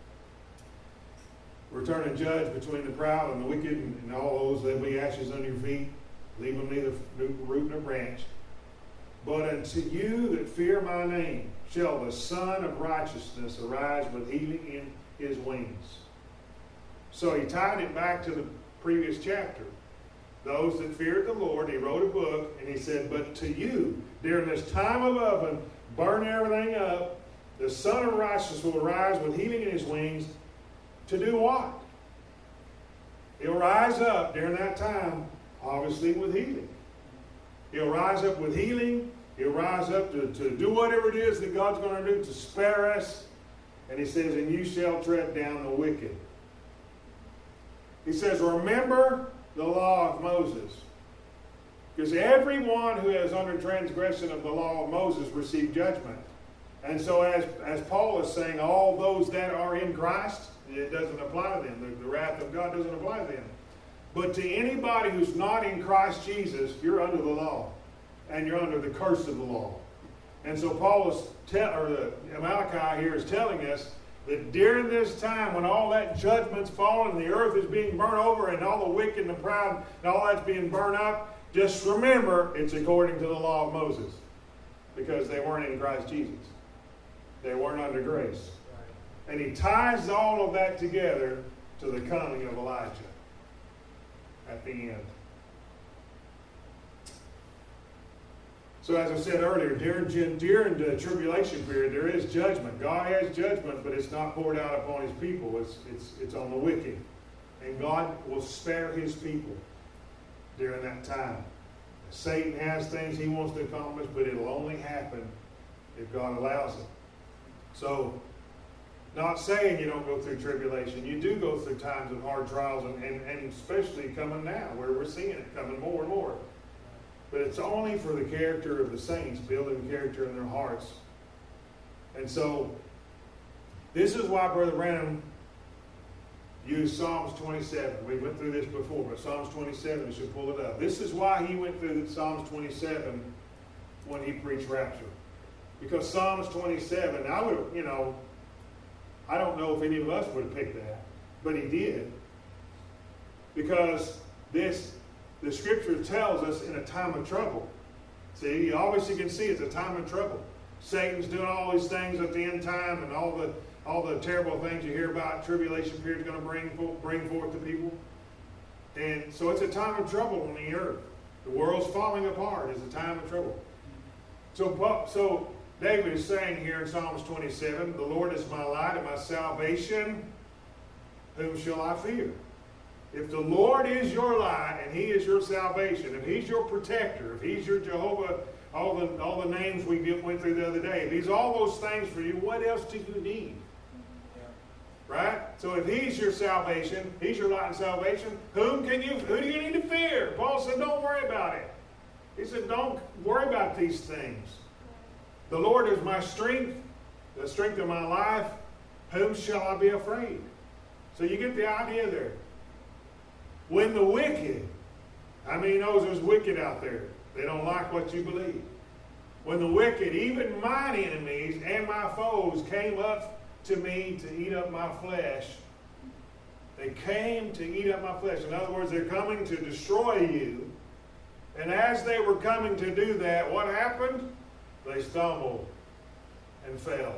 Speaker 1: Return and judge between the proud and the wicked, and all those that be ashes under your feet. Leave them neither root nor branch. But unto you that fear my name shall the Son of Righteousness arise with healing in his wings. So he tied it back to the previous chapter. Those that feared the Lord, he wrote a book, and he said, but to you, during this time of oven, burn everything up, the Son of Righteousness will arise with healing in his wings. To do what? He'll rise up during that time, obviously with healing. He'll rise up with healing. He'll rise up to do whatever it is that God's going to do to spare us. And he says, and you shall tread down the wicked. He says, remember the law of Moses. Because everyone who is under transgression of the law of Moses received judgment. And so as Paul is saying, all those that are in Christ, it doesn't apply to them. The wrath of God doesn't apply to them. But to anybody who's not in Christ Jesus, you're under the law. And you're under the curse of the law. And so Malachi here is telling us that during this time when all that judgment's fallen and the earth is being burnt over and all the wicked and the proud and all that's being burned up, just remember it's according to the law of Moses. Because they weren't in Christ Jesus. They weren't under grace. And he ties all of that together to the coming of Elijah at the end. So as I said earlier, during the tribulation period, there is judgment. God has judgment, but it's not poured out upon his people. It's on the wicked. And God will spare his people during that time. Satan has things he wants to accomplish, but it'll only happen if God allows it. So, not saying you don't go through tribulation. You do go through times of hard trials, and especially coming now, where we're seeing it coming more and more. But it's only for the character of the saints, building character in their hearts. And so, this is why Brother Branham used Psalms 27. We went through this before, but Psalms 27, you should pull it up. This is why he went through Psalms 27 when he preached rapture. Because Psalms 27, I don't know if any of us would have picked that, but he did. Because the scripture tells us in a time of trouble. See, you obviously can see it's a time of trouble. Satan's doing all these things at the end time, and all the terrible things you hear about tribulation period is going to bring forth to people. And so it's a time of trouble on the earth. The world's falling apart. It's a time of trouble. So David is saying here in Psalms 27, the Lord is my light and my salvation. Whom shall I fear? If the Lord is your light and he is your salvation, if he's your protector, if he's your Jehovah, all the names we went through the other day, if he's all those things for you, what else do you need? Right? So if he's your salvation, he's your light and salvation, who do you need to fear? Paul said, don't worry about it. He said, don't worry about these things. The Lord is my strength, the strength of my life. Whom shall I be afraid? So you get the idea there. When the wicked, he knows there's wicked out there. They don't like what you believe. When the wicked, even mine enemies and my foes, came up to me to eat up my flesh. They came to eat up my flesh. In other words, they're coming to destroy you. And as they were coming to do that, what happened? They stumbled and fell.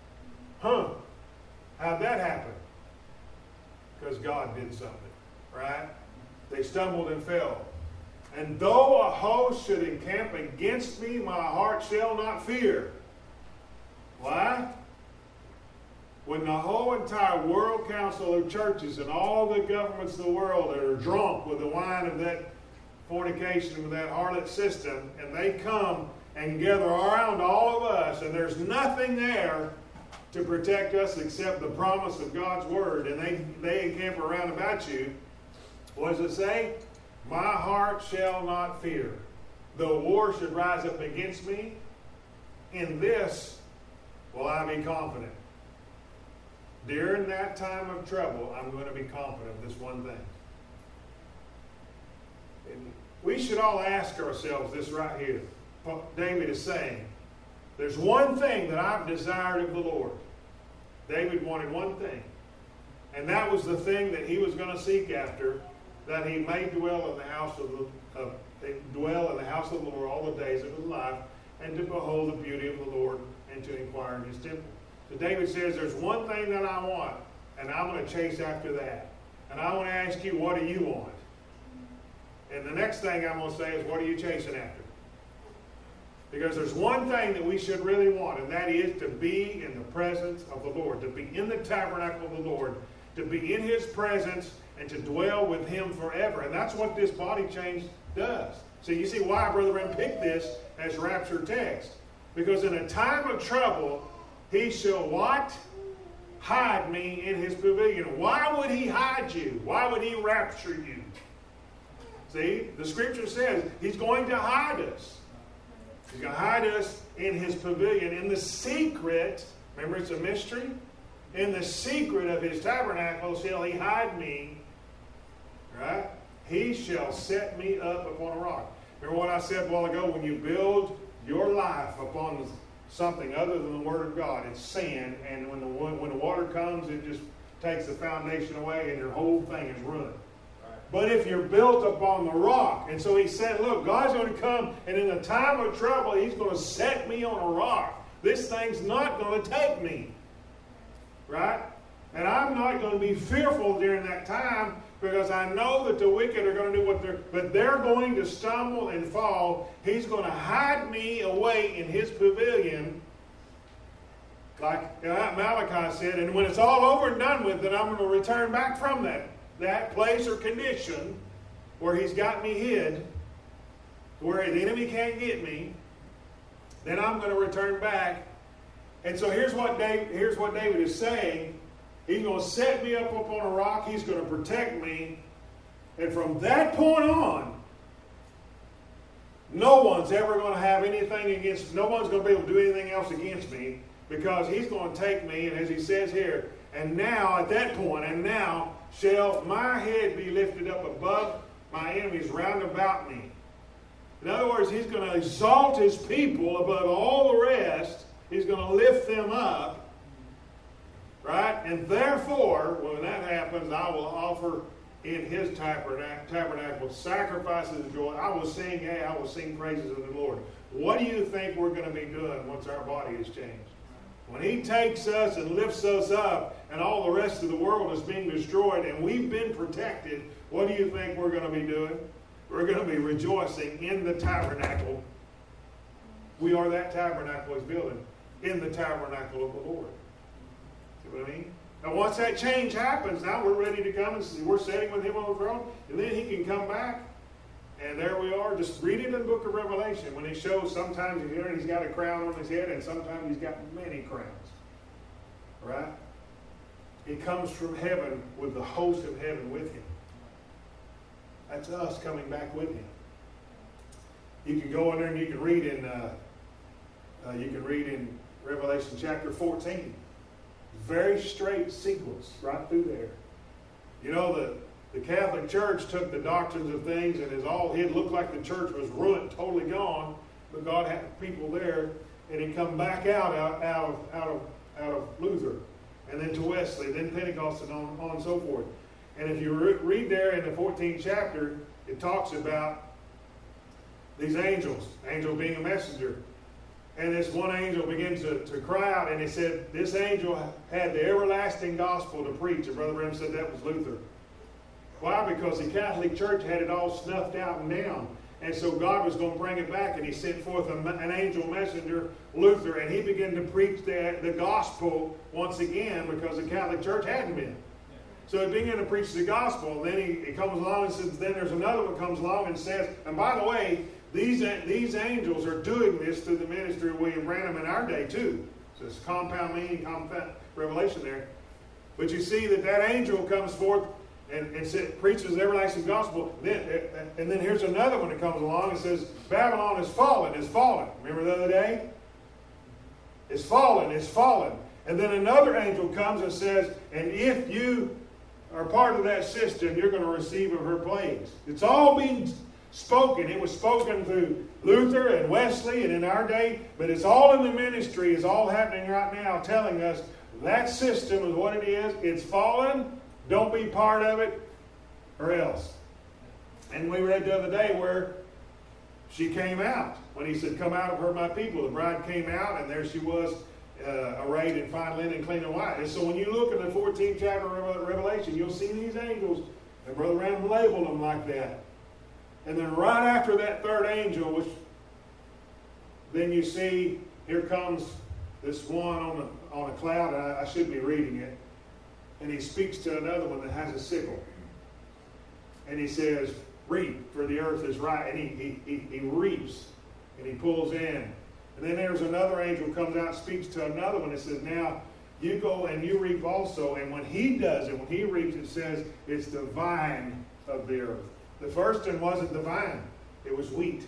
Speaker 1: How'd that happen? Because God did something, right? They stumbled and fell. And though a host should encamp against me, my heart shall not fear. Why? When the whole entire world council of churches and all the governments of the world are drunk with the wine of that fornication, with that harlot system, and they come and gather around all of us, and there's nothing there to protect us except the promise of God's word, and they encamp around about you, what does it say? My heart shall not fear. Though war should rise up against me, in this will I be confident. During that time of trouble, I'm going to be confident of this one thing. And we should all ask ourselves this right here. David is saying, there's one thing that I've desired of the Lord. David wanted one thing. And that was the thing that he was going to seek after, that he may dwell in the house of the Lord all the days of his life, and to behold the beauty of the Lord, and to inquire in his temple. So David says, there's one thing that I want, and I'm going to chase after that. And I want to ask you, what do you want? And the next thing I'm going to say is, what are you chasing after? Because there's one thing that we should really want, and that is to be in the presence of the Lord, to be in the tabernacle of the Lord, to be in his presence, and to dwell with him forever. And that's what this body change does. So you see why Brother Branham picked this as rapture text. Because in a time of trouble, he shall what? Hide me in his pavilion. Why would he hide you? Why would he rapture you? See, the scripture says he's going to hide us. He's going to hide us in his pavilion, in the secret. Remember, it's a mystery. In the secret of his tabernacle shall he hide me. Right? He shall set me up upon a rock. Remember what I said a while ago? When you build your life upon something other than the Word of God, it's sand. And when the water comes, it just takes the foundation away and your whole thing is ruined. But if you're built upon the rock, and so he said, look, God's going to come, and in a time of trouble, he's going to set me on a rock. This thing's not going to take me. Right? And I'm not going to be fearful during that time, because I know that the wicked are going to do but they're going to stumble and fall. He's going to hide me away in his pavilion, like Malachi said, and when it's all over and done with, then I'm going to return back from that place or condition where he's got me hid, where the enemy can't get me. Then I'm going to return back. And so here's what David is saying. He's going to set me up on a rock. He's going to protect me. And from that point on, no one's ever going to have anything against, no one's going to be able to do anything else against me, because he's going to take me, and as he says here, and now, at that point, and now shall my head be lifted up above my enemies round about me. In other words, he's going to exalt his people above all the rest. He's going to lift them up. Right? And therefore, when that happens, I will offer in his tabernacle sacrifices of joy. I will sing praises of the Lord. What do you think we're going to be doing once our body is changed? When he takes us and lifts us up and all the rest of the world is being destroyed and we've been protected, what do you think we're going to be doing? We're going to be rejoicing in the tabernacle. We are that tabernacle he's building, in the tabernacle of the Lord. See what I mean? Now once that change happens, now we're ready to come and see, we're sitting with him on the throne, and then he can come back, and there we are. Just read it in the book of Revelation when he shows sometimes he's got a crown on his head, and sometimes he's got many crowns. Right? He comes from heaven with the host of heaven with him. That's us coming back with him. You can go in there and you can read in Revelation chapter 14. Very straight sequence right through there. You know, the Catholic Church took the doctrines of things and it looked like the church was ruined, totally gone, but God had people there, and he come back out of Luther, and then to Wesley, then Pentecost, and on and so forth. And if you read there in the 14th chapter, it talks about these angels, angel being a messenger. And this one angel began to cry out, and he said, this angel had the everlasting gospel to preach. And Brother Branham said that was Luther. Why? Because the Catholic Church had it all snuffed out and down. And so God was going to bring it back, and he sent forth an angel messenger, Luther, and he began to preach the gospel once again, because the Catholic Church hadn't been. So he began to preach the gospel, and then he comes along and says, then there's another one comes along and says, and by the way, these angels are doing this through the ministry of William Branham in our day too. So it's compound meaning, compound revelation there. But you see that angel comes forth and preaches the everlasting gospel. And then here's another one that comes along and says, Babylon is fallen, is fallen. Remember the other day? It's fallen, it's fallen. And then another angel comes and says, and if you are part of that system, you're going to receive of her plagues. It's all being spoken. It was spoken through Luther and Wesley and in our day, but it's all in the ministry. It's all happening right now, telling us that system is what it is. It's fallen. Don't be part of it or else. And we read the other day where she came out. When he said, come out of her, my people. The bride came out, and there she was, arrayed in fine linen, clean and white. And so when you look at the 14th chapter of Revelation, you'll see these angels, and Brother Randall labeled them like that. And then right after that third angel, which then you see, here comes this one on a cloud. I should be reading it. And he speaks to another one that has a sickle. And he says, reap, for the earth is right. And he reaps, and he pulls in. And then there's another angel who comes out and speaks to another one and says, now you go and you reap also. And when he does it, when he reaps, it says it's the vine of the earth. The first one wasn't the vine. It was wheat.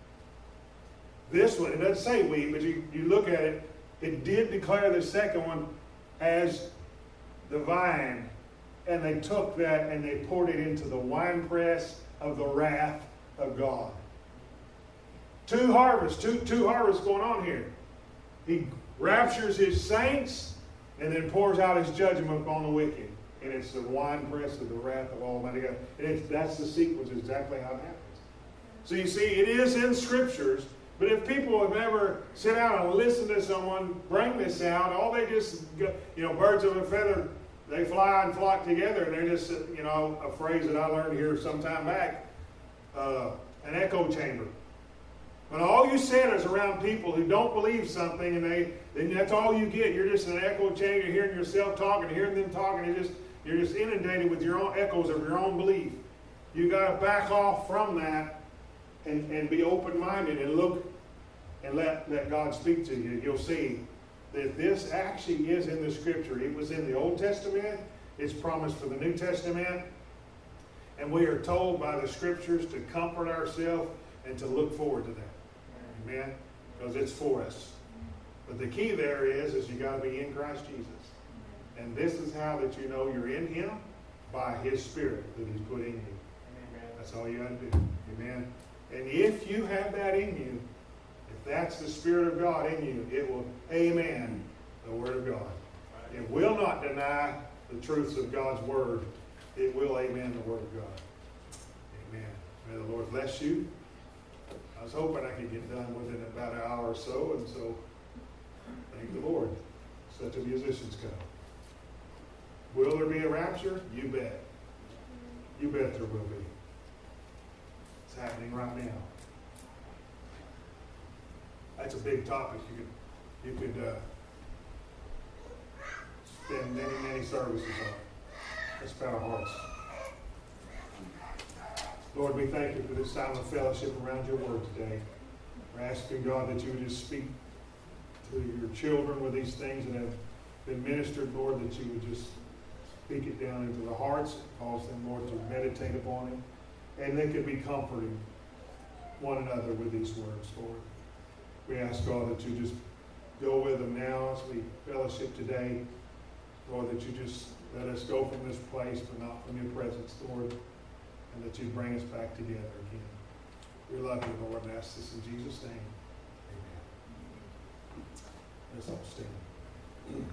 Speaker 1: This one, it doesn't say wheat, but you look at it, it did declare the second one as the vine. And they took that and they poured it into the winepress of the wrath of God. Two harvests going on here. He raptures his saints and then pours out his judgment upon the wicked. And it's the winepress of the wrath of Almighty God. And that's the sequence, exactly how it happens. So you see, it is in Scriptures, but if people have ever sit down and listened to someone bring this out, all they just, birds of a feather, they fly and flock together, and they're just, a phrase that I learned here some time back, an echo chamber. When all you said is around people who don't believe something, and then that's all you get. You're just an echo chamber. You're hearing yourself talking, hearing them talking. You're just inundated with your own echoes of your own belief. You got to back off from that and be open-minded and look and let God speak to you. You'll see that this actually is in the Scripture. It was in the Old Testament. It's promised for the New Testament. And we are told by the Scriptures to comfort ourselves and to look forward to that. Amen? Because it's for us. But the key there is you got to be in Christ Jesus. And this is how that you know you're in Him, by His Spirit that He's put in you. Amen. That's all you got to do. Amen? And if you have that in you, if that's the Spirit of God in you, it will amen the Word of God. It will not deny the truths of God's Word. It will amen the Word of God. Amen. May the Lord bless you. I was hoping I could get done within about an hour or so, and so thank the Lord. So let the musicians come. Will there be a rapture? You bet. You bet there will be. It's happening right now. That's a big topic. You could spend many services on it. Let's bow our hearts. Lord, we thank you for this time of fellowship around your word today. We're asking, God, that you would just speak to your children with these things that have been ministered, Lord, that you would just speak it down into the hearts, cause them, Lord, to meditate upon it, and they could be comforting one another with these words, Lord. We ask, God, that you just go with them now as we fellowship today. Lord, that you just let us go from this place, but not from your presence, Lord, and that you bring us back together again. We love you, Lord, and ask this in Jesus' name. Amen. Let's all stand.